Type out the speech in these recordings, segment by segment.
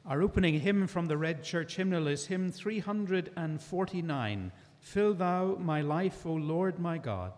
Our opening hymn from the Red Church Hymnal is hymn 349, Fill Thou My Life, O Lord my God.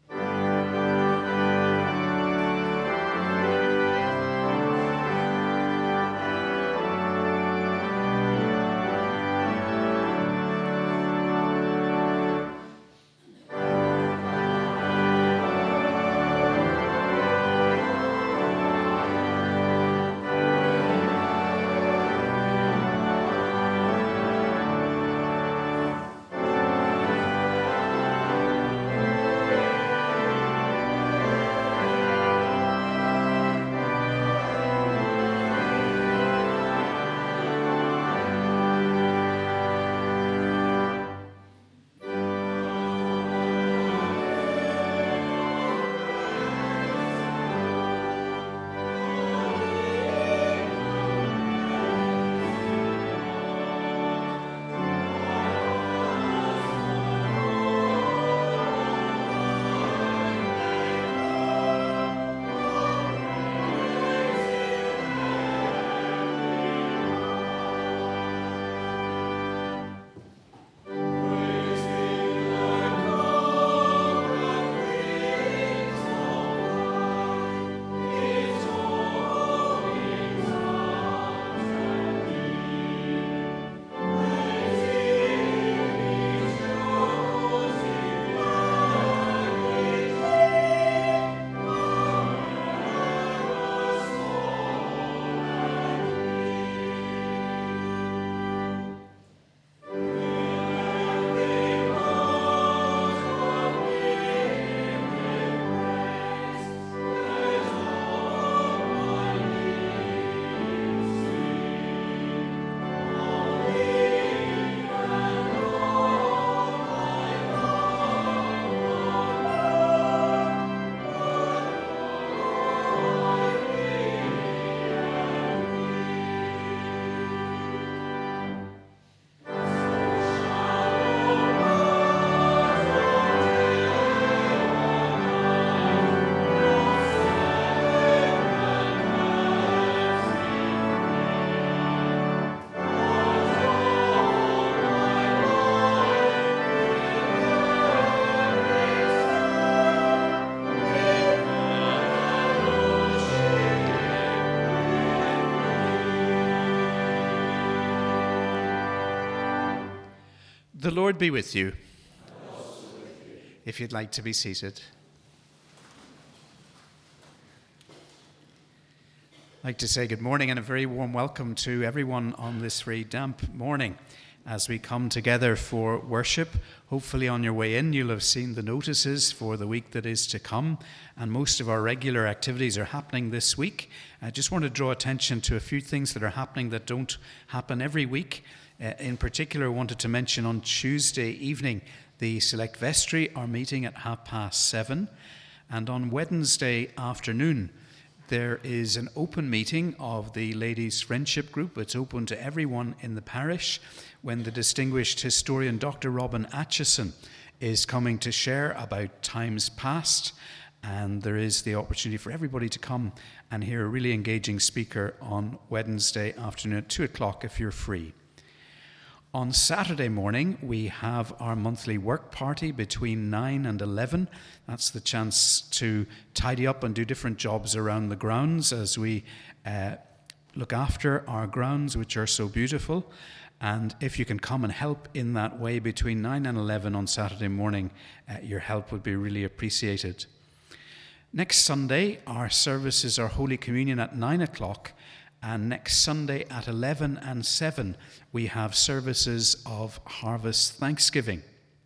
The Lord be with you. If you'd like to be seated. I'd like to say good morning and a very warm welcome to everyone on this very damp morning as we come together for worship. Hopefully on your way in you'll have seen the notices for the week that is to come, and most of our regular activities are happening this week. I just want to draw attention to a few things that are happening that don't happen every week. In particular, I wanted to mention on Tuesday evening, the Select Vestry are meeting at 7:30, and on Wednesday afternoon, there is an open meeting of the Ladies' Friendship Group. It's open to everyone in the parish when the distinguished historian Dr. Robin Aitchison is coming to share about times past, and there is the opportunity for everybody to come and hear a really engaging speaker on Wednesday afternoon at 2 o'clock if you're free. On Saturday morning, we have our monthly work party between 9 and 11. That's the chance to tidy up and do different jobs around the grounds as we look after our grounds, which are so beautiful. And if you can come and help in that way between 9 and 11 on Saturday morning, your help would be really appreciated. Next Sunday, our services are Holy Communion at 9 o'clock. And next Sunday at 11 and 7, we have services of Harvest Thanksgiving.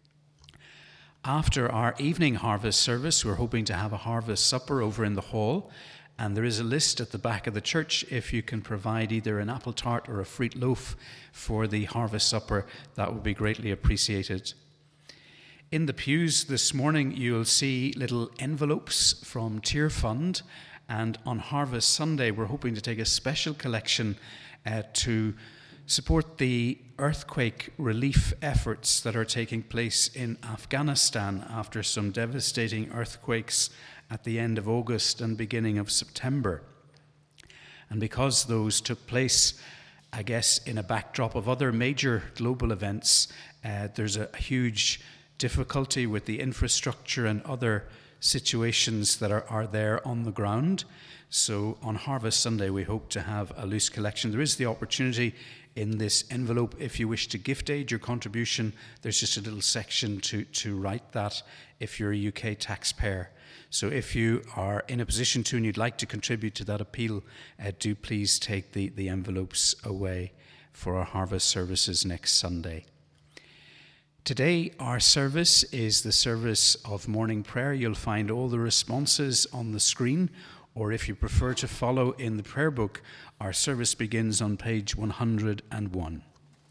After our evening harvest service, we're hoping to have a harvest supper over in the hall. And there is a list at the back of the church. If you can provide either an apple tart or a fruit loaf for the harvest supper, that would be greatly appreciated. In the pews this morning, you'll see little envelopes from Tear Fund. And on Harvest Sunday, we're hoping to take a special collection to support the earthquake relief efforts that are taking place in Afghanistan after some devastating earthquakes at the end of August and beginning of September. And because those took place I guess in a backdrop of other major global events, there's a huge difficulty with the infrastructure and other situations that are there on the ground. So on Harvest Sunday, we hope to have a loose collection. There is the opportunity in this envelope, if you wish to gift aid your contribution, there's just a little section to write that if you're a UK taxpayer. So if you are in a position to and you'd like to contribute to that appeal, do please take the envelopes away for our harvest services next Sunday. Today, our service is the service of morning prayer. You'll find all the responses on the screen, or if you prefer to follow in the prayer book, our service begins on page 101.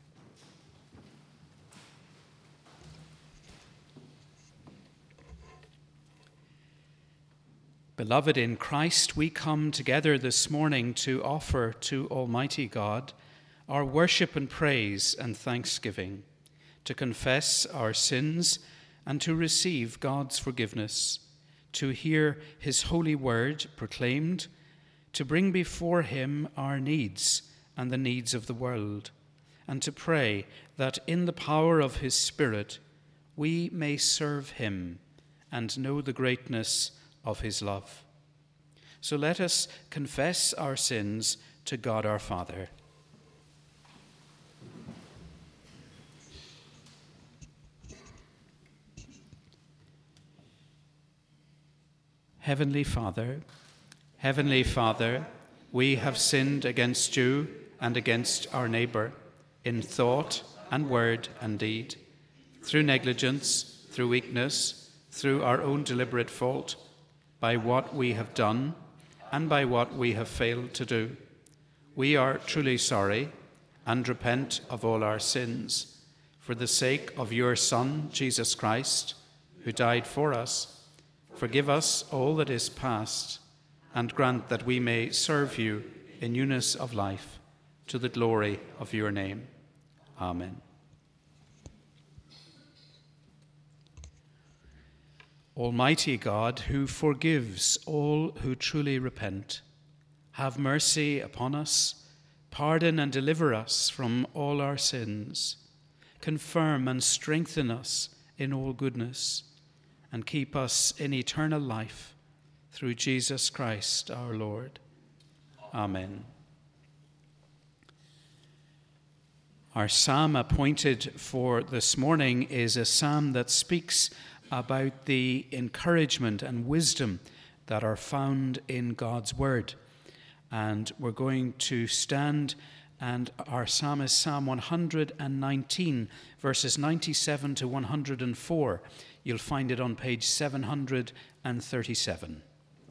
Beloved in Christ, we come together this morning to offer to Almighty God our worship and praise and thanksgiving, to confess our sins and to receive God's forgiveness, to hear his holy word proclaimed, to bring before him our needs and the needs of the world, and to pray that in the power of his Spirit we may serve him and know the greatness of his love. So let us confess our sins to God our Father. Heavenly Father, we have sinned against you and against our neighbour in thought and word and deed, through negligence, through weakness, through our own deliberate fault, by what we have done and by what we have failed to do. We are truly sorry and repent of all our sins for the sake of your Son, Jesus Christ, who died for us. Forgive us all that is past, and grant that we may serve you in newness of life, to the glory of your name. Amen. Almighty God, who forgives all who truly repent, have mercy upon us, pardon and deliver us from all our sins, confirm and strengthen us in all goodness, and keep us in eternal life, through Jesus Christ our Lord. Amen. Our psalm appointed for this morning is a psalm that speaks about the encouragement and wisdom that are found in God's word. And we're going to stand, and our psalm is Psalm 119, verses 97 to 104. You'll find it on page 737.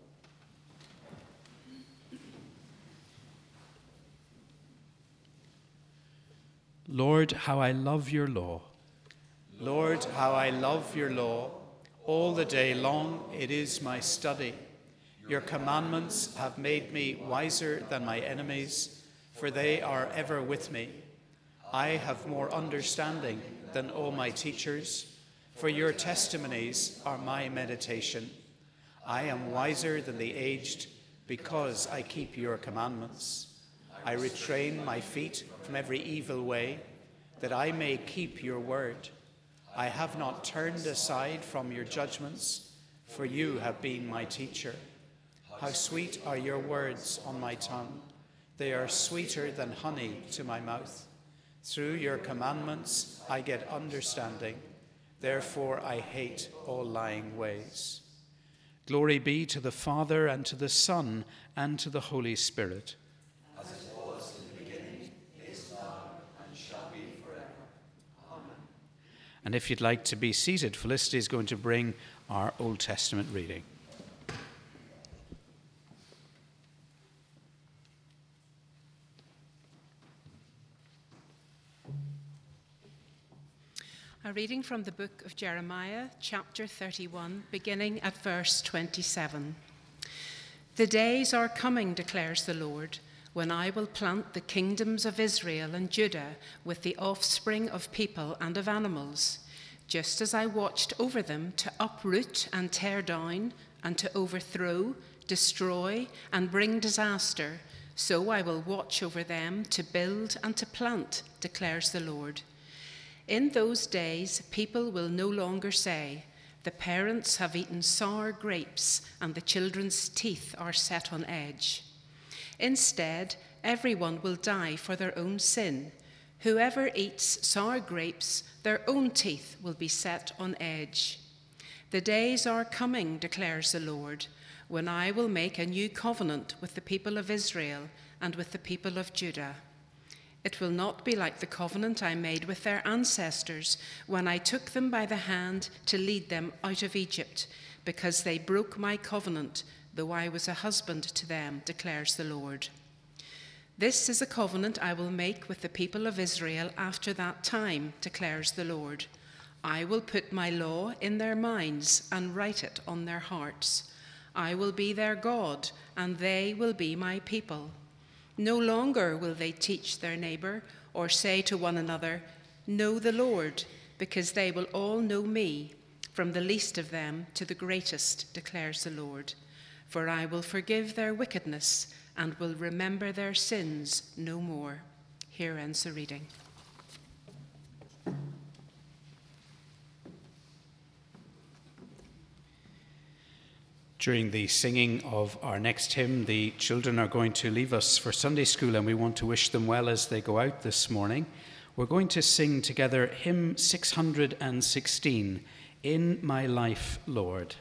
Lord, how I love your law. Lord, how I love your law. All the day long it is my study. Your commandments have made me wiser than my enemies, for they are ever with me. I have more understanding than all my teachers, for your testimonies are my meditation. I am wiser than the aged, because I keep your commandments. I retrain my feet from every evil way, that I may keep your word. I have not turned aside from your judgments, for you have been my teacher. How sweet are your words on my tongue. They are sweeter than honey to my mouth. Through your commandments I get understanding. Therefore I hate all lying ways. Glory be to the Father, and to the Son, and to the Holy Spirit. As it was in the beginning, is now, and shall be forever. Amen. And if you'd like to be seated, Felicity is going to bring our Old Testament reading. A reading from the book of Jeremiah, chapter 31, beginning at verse 27. The days are coming, declares the Lord, when I will plant the kingdoms of Israel and Judah with the offspring of people and of animals, just as I watched over them to uproot and tear down and to overthrow, destroy, and bring disaster, So I will watch over them to build and to plant, declares the Lord. In those days, people will no longer say, the parents have eaten sour grapes and the children's teeth are set on edge. Instead, everyone will die for their own sin. Whoever eats sour grapes, their own teeth will be set on edge. The days are coming, declares the Lord, when I will make a new covenant with the people of Israel and with the people of Judah. It will not be like the covenant I made with their ancestors when I took them by the hand to lead them out of Egypt, because they broke my covenant, though I was a husband to them, declares the Lord. This is a covenant I will make with the people of Israel after that time, declares the Lord. I will put my law in their minds and write it on their hearts. I will be their God, and they will be my people. No longer will they teach their neighbor or say to one another, know the Lord, because they will all know me, from the least of them to the greatest, declares the Lord. For I will forgive their wickedness and will remember their sins no more. Here ends the reading. During the singing of our next hymn, the children are going to leave us for Sunday school, and we want to wish them well as they go out this morning. We're going to sing together hymn 616, In My Life, Lord.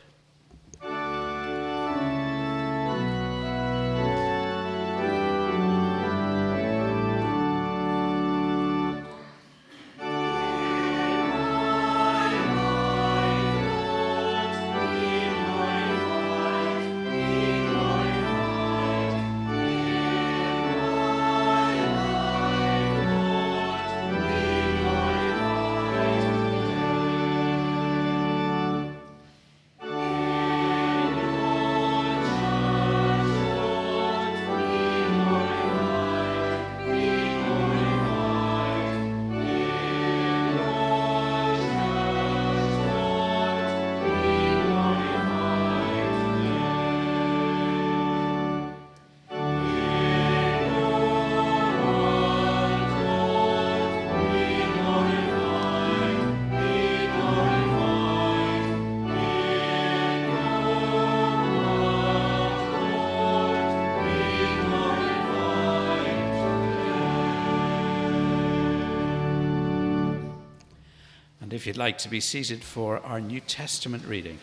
And if you'd like to be seated for our New Testament reading.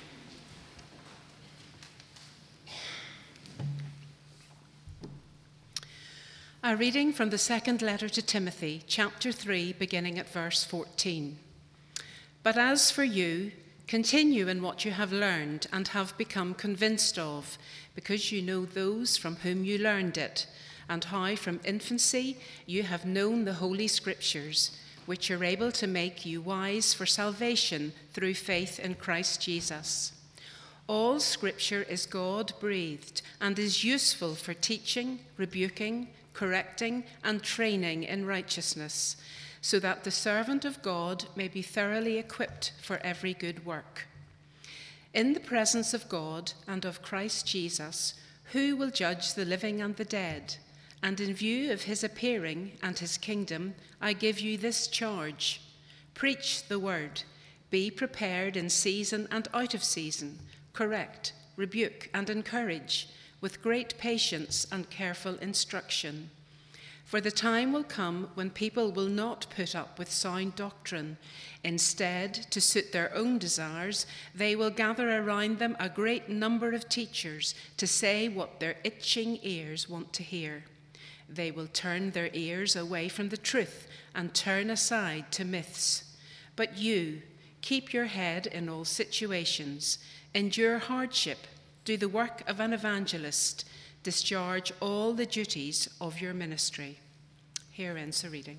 A reading from the second letter to Timothy, chapter 3, beginning at verse 14. But as for you, continue in what you have learned and have become convinced of, because you know those from whom you learned it, and how from infancy you have known the Holy Scriptures, which are able to make you wise for salvation through faith in Christ Jesus. All Scripture is God-breathed and is useful for teaching, rebuking, correcting, and training in righteousness, so that the servant of God may be thoroughly equipped for every good work. In the presence of God and of Christ Jesus, who will judge the living and the dead, and in view of his appearing and his kingdom, I give you this charge. Preach the word. Be prepared in season and out of season. Correct, rebuke, and encourage, with great patience and careful instruction. For the time will come when people will not put up with sound doctrine. Instead, to suit their own desires, they will gather around them a great number of teachers to say what their itching ears want to hear. They will turn their ears away from the truth and turn aside to myths. But you, keep your head in all situations, endure hardship, do the work of an evangelist, discharge all the duties of your ministry. Here ends the reading.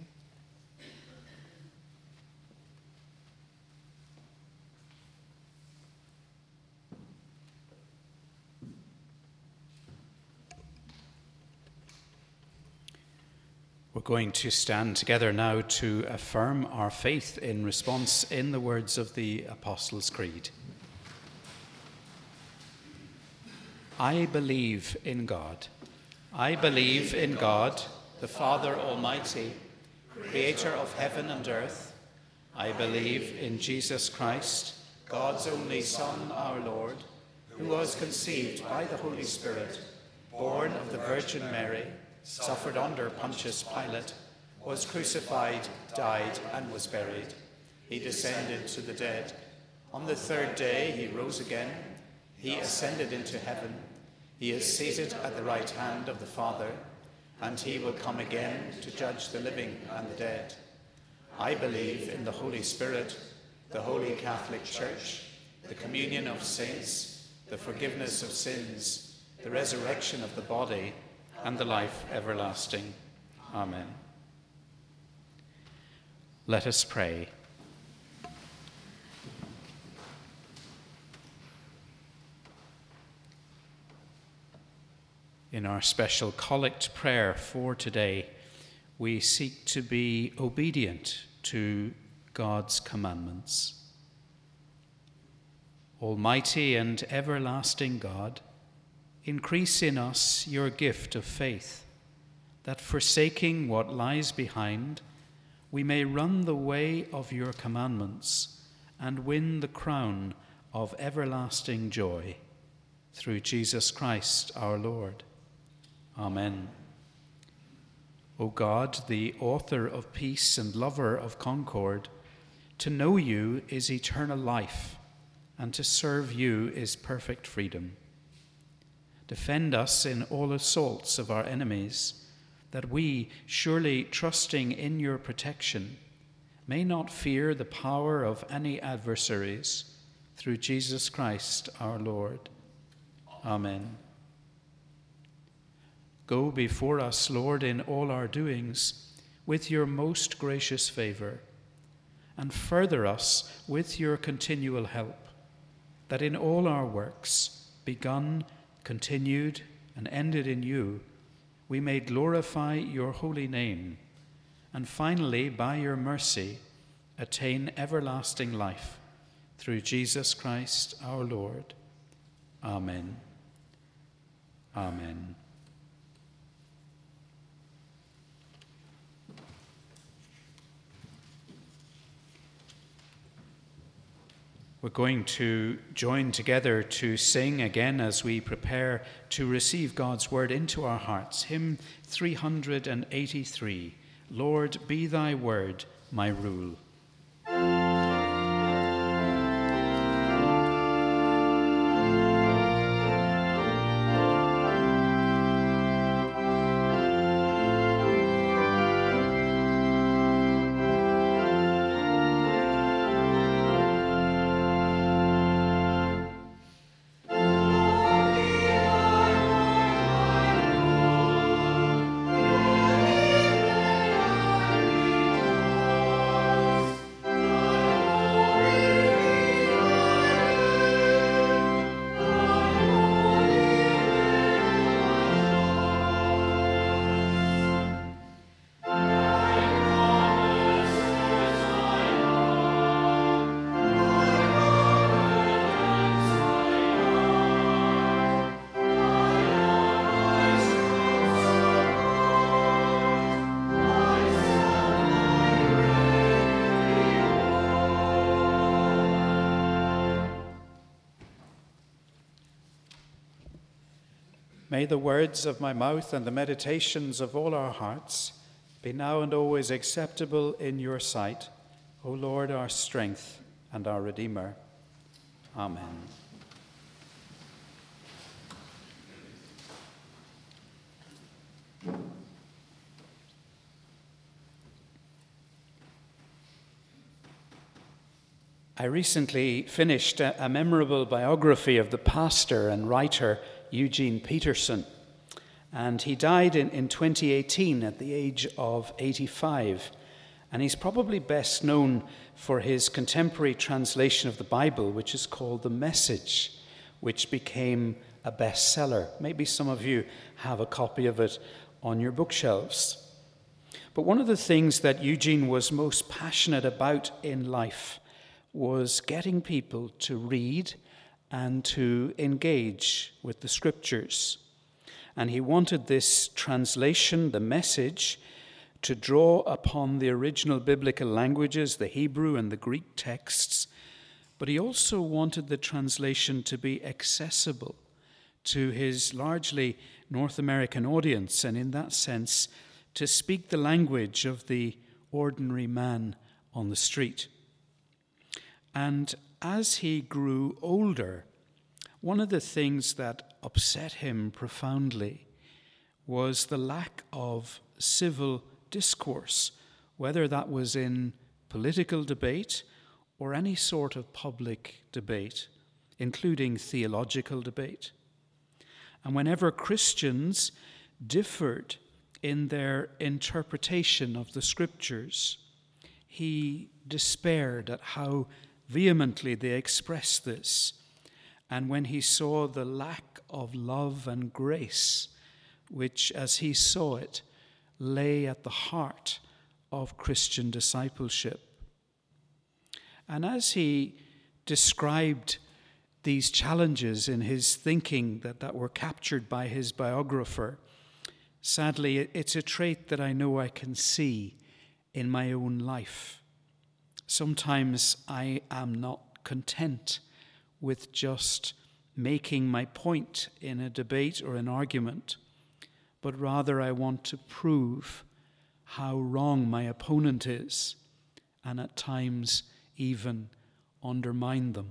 We're going to stand together now to affirm our faith in response in the words of the Apostles' Creed. I believe in God, I believe in God, the Father Almighty, creator of heaven and earth. I believe in Jesus Christ, God's only Son, our Lord, who was conceived by the Holy Spirit, born of the Virgin Mary, suffered under Pontius Pilate, was crucified, died, and was buried. He descended to the dead. On the third day he rose again. He ascended into heaven. He is seated at the right hand of the Father, and he will come again to judge the living and the dead. I believe in the Holy Spirit, the Holy Catholic Church, the communion of saints, the forgiveness of sins, the resurrection of the body, and the life everlasting. Amen. Let us pray. In our special collect prayer for today, we seek to be obedient to God's commandments. Almighty and everlasting God, increase in us your gift of faith, that forsaking what lies behind, we may run the way of your commandments and win the crown of everlasting joy. Through Jesus Christ our Lord. Amen. O God, the author of peace and lover of concord, to know you is eternal life, and to serve you is perfect freedom. Defend us in all assaults of our enemies, that we, surely trusting in your protection, may not fear the power of any adversaries, through Jesus Christ our Lord. Amen. Go before us, Lord, in all our doings, with your most gracious favor, and further us with your continual help, that in all our works, begun, continued, and ended in you, we may glorify your holy name, and finally, by your mercy, attain everlasting life, through Jesus Christ our Lord. Amen. Amen. We're going to join together to sing again as we prepare to receive God's word into our hearts. Hymn 383, Lord, be thy word my rule. May the words of my mouth and the meditations of all our hearts be now and always acceptable in your sight, O Lord, our strength and our Redeemer. Amen. I recently finished a memorable biography of the pastor and writer Eugene Peterson, and he died in 2018 at the age of 85, and he's probably best known for his contemporary translation of the Bible, which is called The Message, which became a bestseller. Maybe some of you have a copy of it on your bookshelves. But one of the things that Eugene was most passionate about in life was getting people to read and to engage with the scriptures. And he wanted this translation, the Message, to draw upon the original biblical languages, the Hebrew and the Greek texts, but he also wanted the translation to be accessible to his largely North American audience, and in that sense, to speak the language of the ordinary man on the street. And as he grew older, one of the things that upset him profoundly was the lack of civil discourse, whether that was in political debate or any sort of public debate, including theological debate. And whenever Christians differed in their interpretation of the Scriptures, he despaired at how vehemently they expressed this. And when he saw the lack of love and grace, which, as he saw it, lay at the heart of Christian discipleship. And as he described these challenges in his thinking that were captured by his biographer, sadly, it's a trait that I know I can see in my own life. Sometimes I am not content with just making my point in a debate or an argument, but rather I want to prove how wrong my opponent is, and at times even undermine them.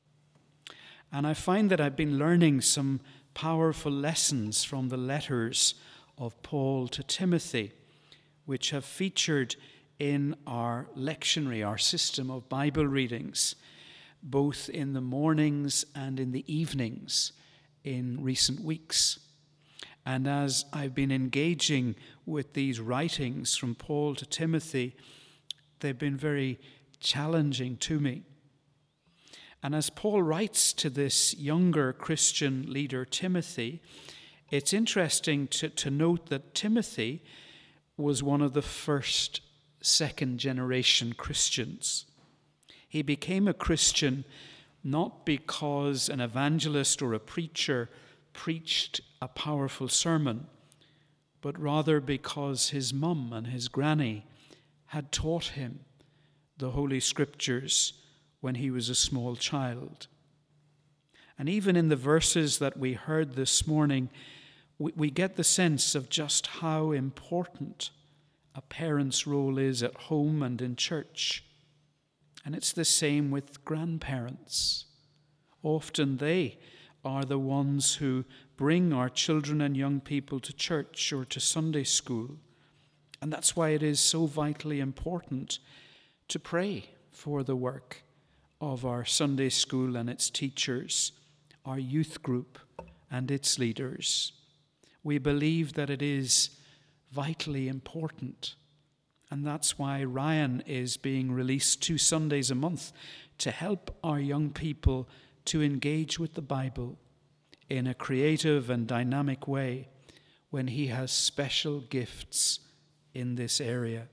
And I find that I've been learning some powerful lessons from the letters of Paul to Timothy, which have featured in our lectionary, our system of Bible readings, both in the mornings and in the evenings in recent weeks. And as I've been engaging with these writings from Paul to Timothy, they've been very challenging to me. And as Paul writes to this younger Christian leader, Timothy, it's interesting to note that Timothy was one of the first second-generation Christians. He became a Christian not because an evangelist or a preacher preached a powerful sermon, but rather because his mum and his granny had taught him the Holy Scriptures when he was a small child. And even in the verses that we heard this morning, we get the sense of just how important a parent's role is at home and in church. And it's the same with grandparents. Often they are the ones who bring our children and young people to church or to Sunday school. And that's why it is so vitally important to pray for the work of our Sunday school and its teachers, our youth group and its leaders. We believe that it is vitally important. And that's why Ryan is being released 2 Sundays a month to help our young people to engage with the Bible in a creative and dynamic way when he has special gifts in this area.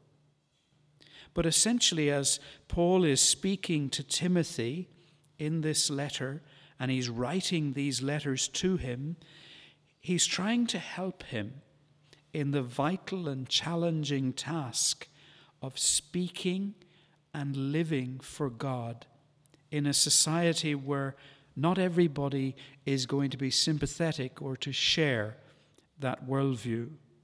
But essentially, as Paul is speaking to Timothy in this letter, and he's writing these letters to him, he's trying to help him in the vital and challenging task of speaking and living for God in a society where not everybody is going to be sympathetic or to share that worldview.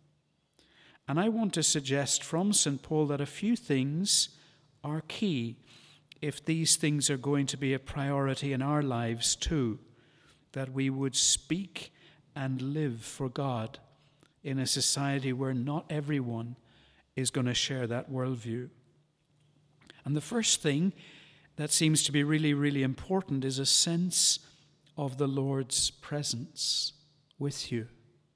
And I want to suggest from St. Paul that a few things are key if these things are going to be a priority in our lives too, that we would speak and live for God in a society where not everyone is going to share that worldview. And the first thing that seems to be really, really important is a sense of the Lord's presence with you.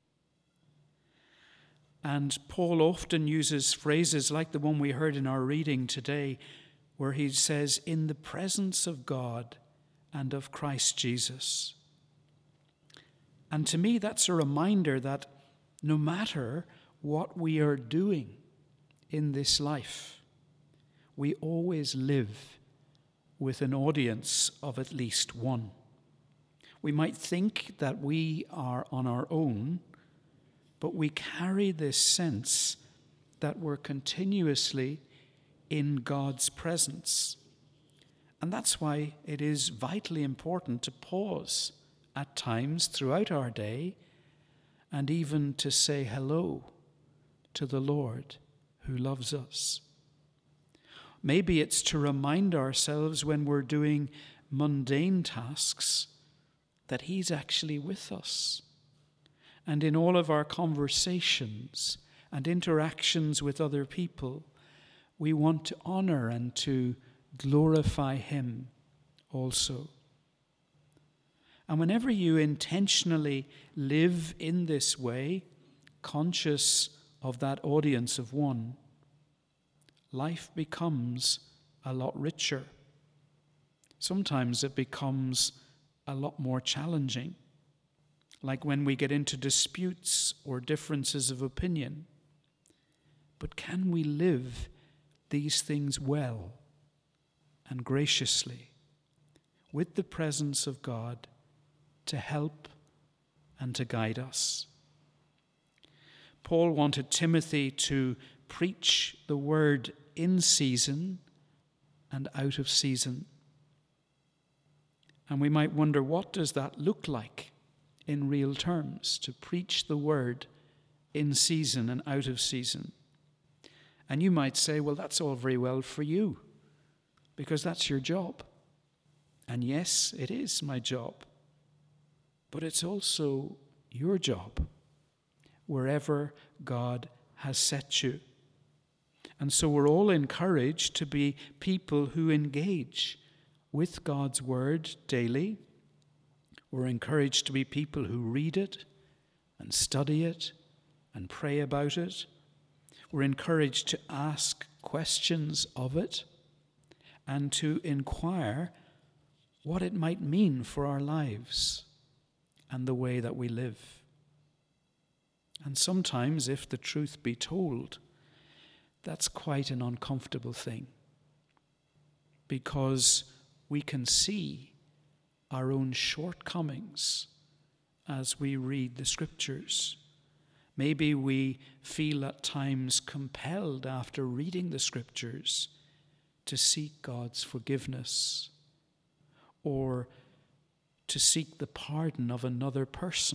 And Paul often uses phrases like the one we heard in our reading today, where he says, in the presence of God and of Christ Jesus. And to me, that's a reminder that no matter what we are doing in this life, we always live with an audience of at least one. We might think that we are on our own, but we carry this sense that we're continuously in God's presence. And that's why it is vitally important to pause at times throughout our day and even to say hello to the Lord who loves us. Maybe it's to remind ourselves when we're doing mundane tasks that He's actually with us. And in all of our conversations and interactions with other people, we want to honor and to glorify Him also. And whenever you intentionally live in this way, conscious of that audience of one, life becomes a lot richer. Sometimes it becomes a lot more challenging, like when we get into disputes or differences of opinion. But can we live these things well and graciously with the presence of God to help and to guide us? Paul wanted Timothy to preach the word in season and out of season. And we might wonder, what does that look like in real terms, to preach the word in season and out of season? And you might say, well, that's all very well for you, because that's your job. And yes, it is my job. But it's also your job, wherever God has set you. And so we're all encouraged to be people who engage with God's word daily. We're encouraged to be people who read it and study it and pray about it. We're encouraged to ask questions of it and to inquire what it might mean for our lives and the way that we live. And sometimes, if the truth be told, that's quite an uncomfortable thing, because we can see our own shortcomings as we read the Scriptures. Maybe we feel at times compelled after reading the Scriptures to seek God's forgiveness or to seek the pardon of another person.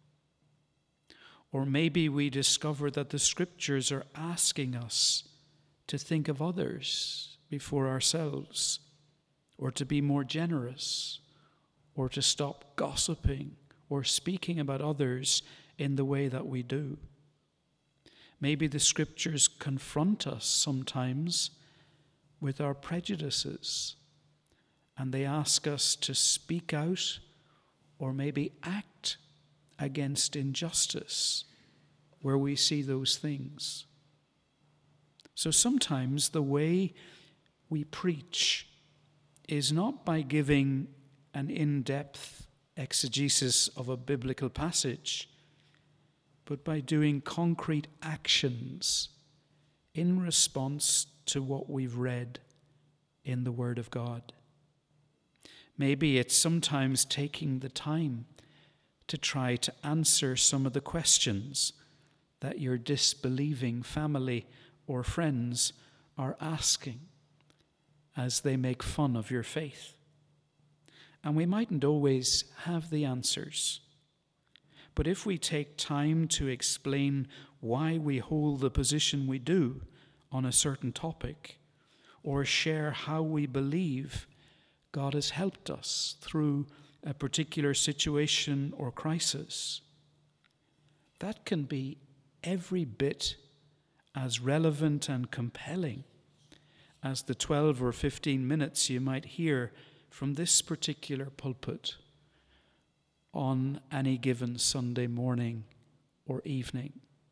Or maybe we discover that the Scriptures are asking us to think of others before ourselves, or to be more generous, or to stop gossiping or speaking about others in the way that we do. Maybe the Scriptures confront us sometimes with our prejudices, and they ask us to speak out or maybe act against injustice where we see those things. So sometimes the way we preach is not by giving an in-depth exegesis of a biblical passage, but by doing concrete actions in response to what we've read in the Word of God. Maybe it's sometimes taking the time to try to answer some of the questions that your disbelieving family or friends are asking as they make fun of your faith. And we mightn't always have the answers, but if we take time to explain why we hold the position we do on a certain topic, or share how we believe God has helped us through a particular situation or crisis, that can be every bit as relevant and compelling as the 12 or 15 minutes you might hear from this particular pulpit on any given Sunday morning or evening.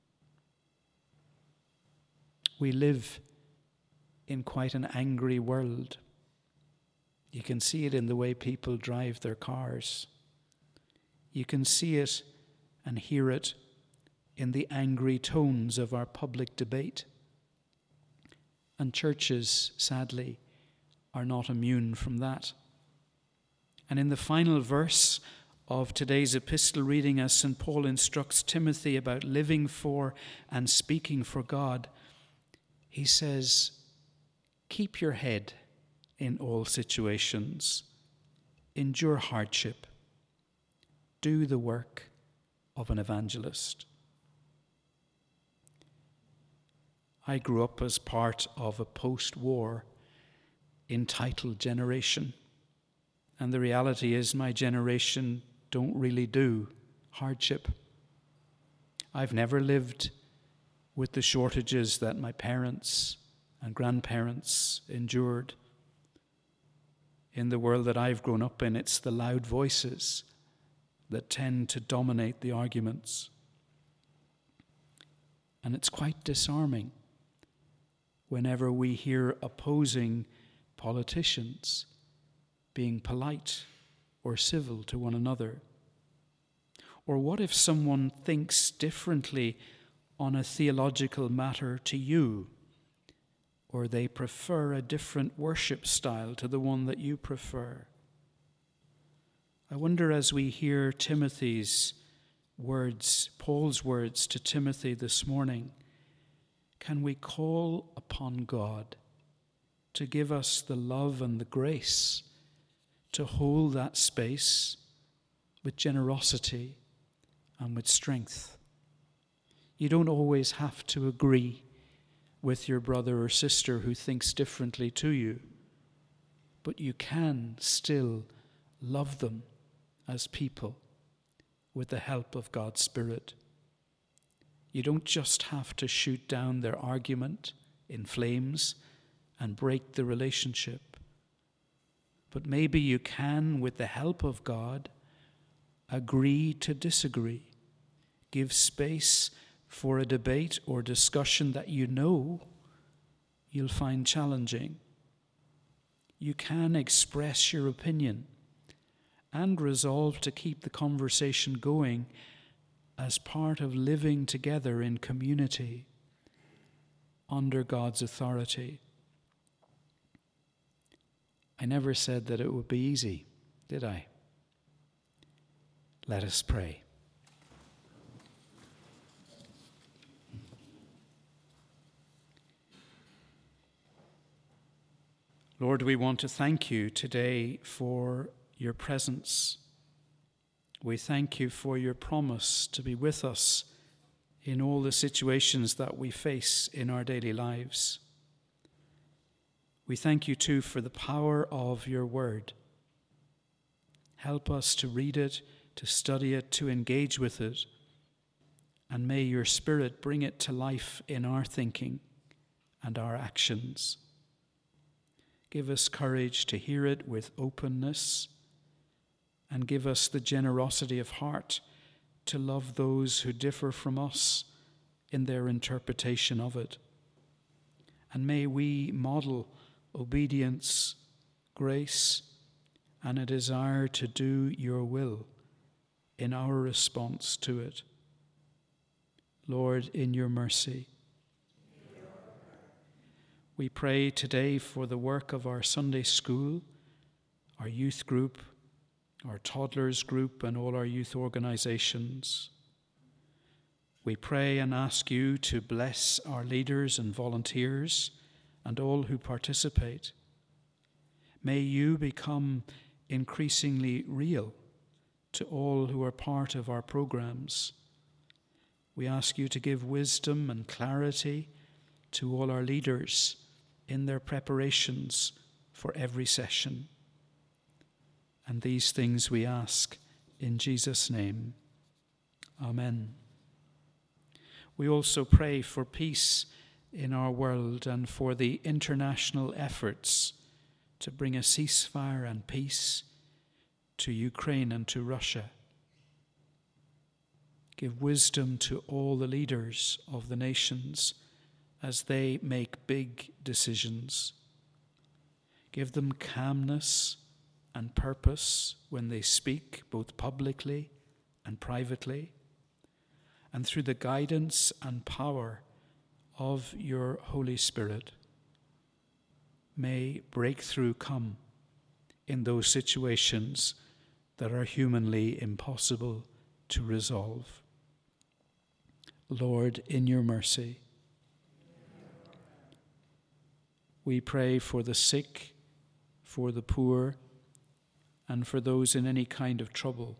We live in quite an angry world. You can see it in the way people drive their cars. You can see it and hear it in the angry tones of our public debate. And churches, sadly, are not immune from that. And in the final verse of today's epistle reading as St. Paul instructs Timothy about living for and speaking for God, he says, keep your head in all situations, endure hardship, do the work of an evangelist. I grew up as part of a post-war entitled generation, and the reality is my generation don't really do hardship. I've never lived with the shortages that my parents and grandparents endured. In the world that I've grown up in, it's the loud voices that tend to dominate the arguments. And it's quite disarming whenever we hear opposing politicians being polite or civil to one another. Or what if someone thinks differently on a theological matter to you, or they prefer a different worship style to the one that you prefer? I wonder, as we hear Timothy's words, Paul's words to Timothy this morning, can we call upon God to give us the love and the grace to hold that space with generosity and with strength? You don't always have to agree with your brother or sister who thinks differently to you, but you can still love them as people with the help of God's Spirit. You don't just have to shoot down their argument in flames and break the relationship, but maybe you can, with the help of God, agree to disagree, give space for a debate or discussion that you know you'll find challenging. You can express your opinion and resolve to keep the conversation going as part of living together in community under God's authority. I never said that it would be easy, did I? Let us pray. Lord, we want to thank you today for your presence. We thank you for your promise to be with us in all the situations that we face in our daily lives. We thank you too for the power of your word. Help us to read it, to study it, to engage with it, and may your Spirit bring it to life in our thinking and our actions. Give us courage to hear it with openness, and give us the generosity of heart to love those who differ from us in their interpretation of it. And may we model obedience, grace, and a desire to do your will in our response to it. Lord, in your mercy, we pray today for the work of our Sunday school, our youth group, our toddlers group, and all our youth organizations. We pray and ask you to bless our leaders and volunteers and all who participate. May you become increasingly real to all who are part of our programs. We ask you to give wisdom and clarity to all our leaders in their preparations for every session. And these things we ask in Jesus' name. Amen. We also pray for peace in our world and for the international efforts to bring a ceasefire and peace to Ukraine and to Russia. Give wisdom to all the leaders of the nations as they make big decisions. Give them calmness and purpose when they speak, both publicly and privately, and through the guidance and power of your Holy Spirit, may breakthrough come in those situations that are humanly impossible to resolve. Lord, in your mercy, we pray for the sick, for the poor, and for those in any kind of trouble.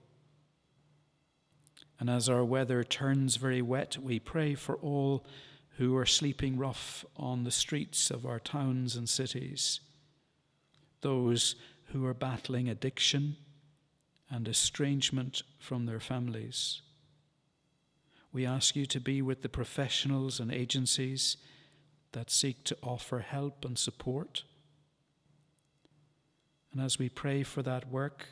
And as our weather turns very wet, we pray for all who are sleeping rough on the streets of our towns and cities, those who are battling addiction and estrangement from their families. We ask you to be with the professionals and agencies that seek to offer help and support. And as we pray for that work,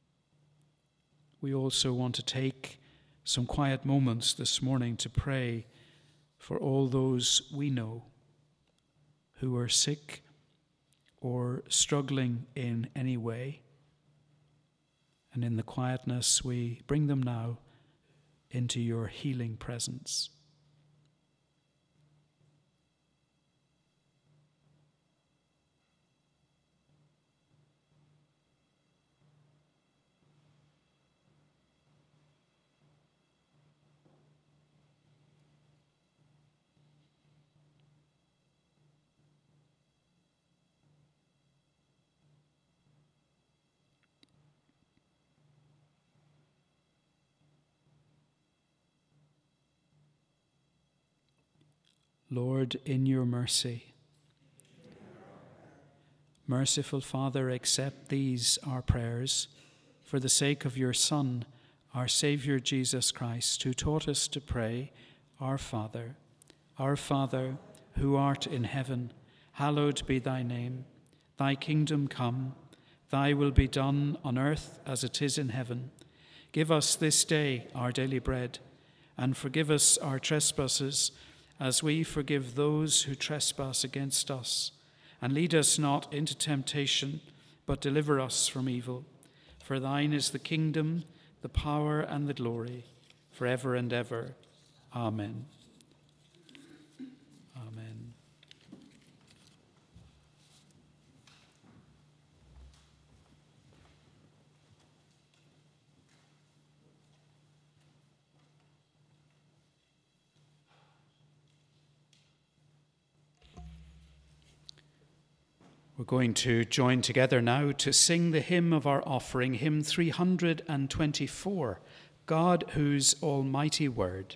we also want to take some quiet moments this morning to pray for all those we know who are sick or struggling in any way. And in the quietness, we bring them now into your healing presence. Lord, in your mercy, merciful Father, accept these our prayers for the sake of your Son, our Saviour Jesus Christ, who taught us to pray, Our Father, who art in heaven, hallowed be thy name. Thy kingdom come, thy will be done on earth as it is in heaven. Give us this day our daily bread, and forgive us our trespasses, as we forgive those who trespass against us. And lead us not into temptation, but deliver us from evil. For thine is the kingdom, the power, and the glory, forever and ever. Amen. Amen. We're going to join together now to sing the hymn of our offering, hymn 324, God whose almighty word.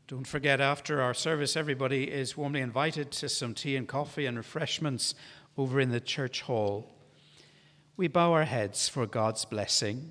Don't forget, after our service, everybody is warmly invited to some tea and coffee and refreshments over in the church hall. We bow our heads for God's blessing.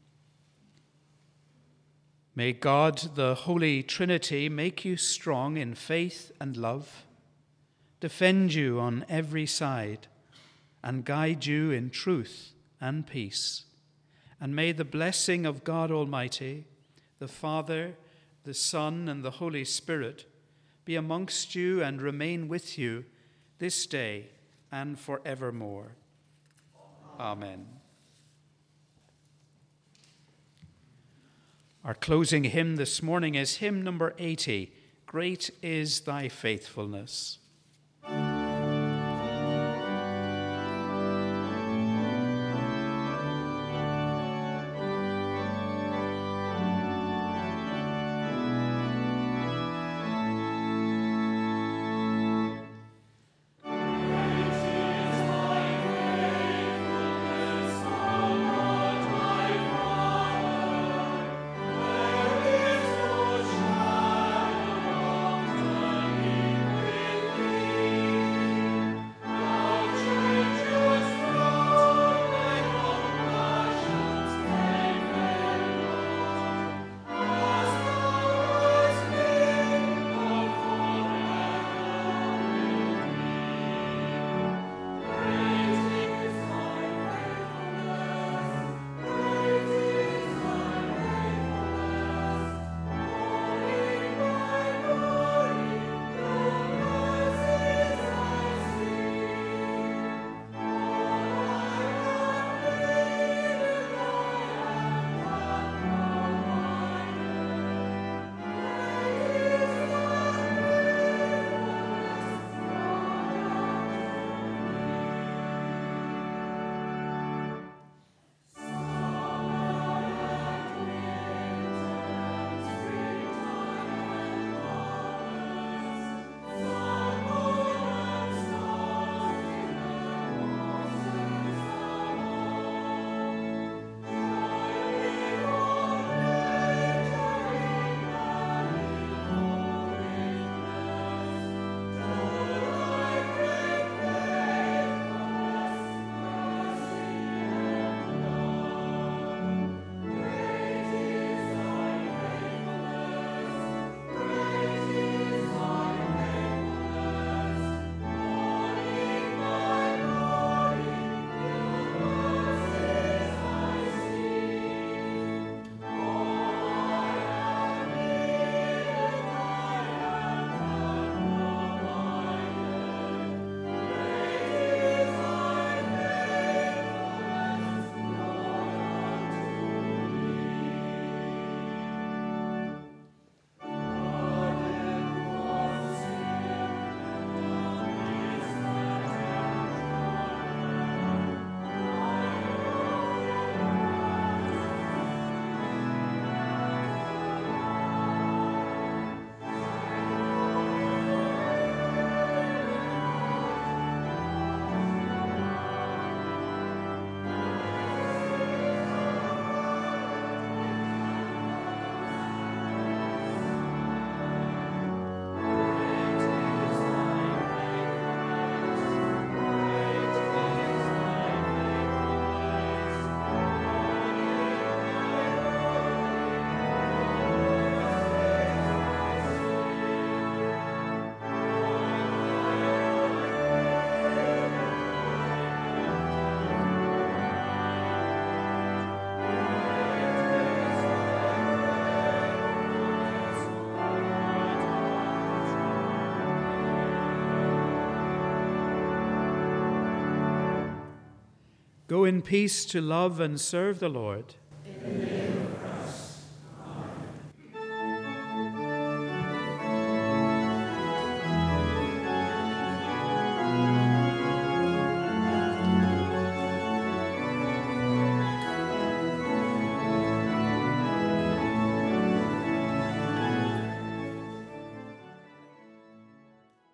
May God, the Holy Trinity, make you strong in faith and love, defend you on every side, and guide you in truth and peace. And may the blessing of God Almighty, the Father, the Son, and the Holy Spirit be amongst you and remain with you this day and forevermore. Amen. Our closing hymn this morning is hymn number 80, Great is Thy Faithfulness. Go in peace to love and serve the Lord.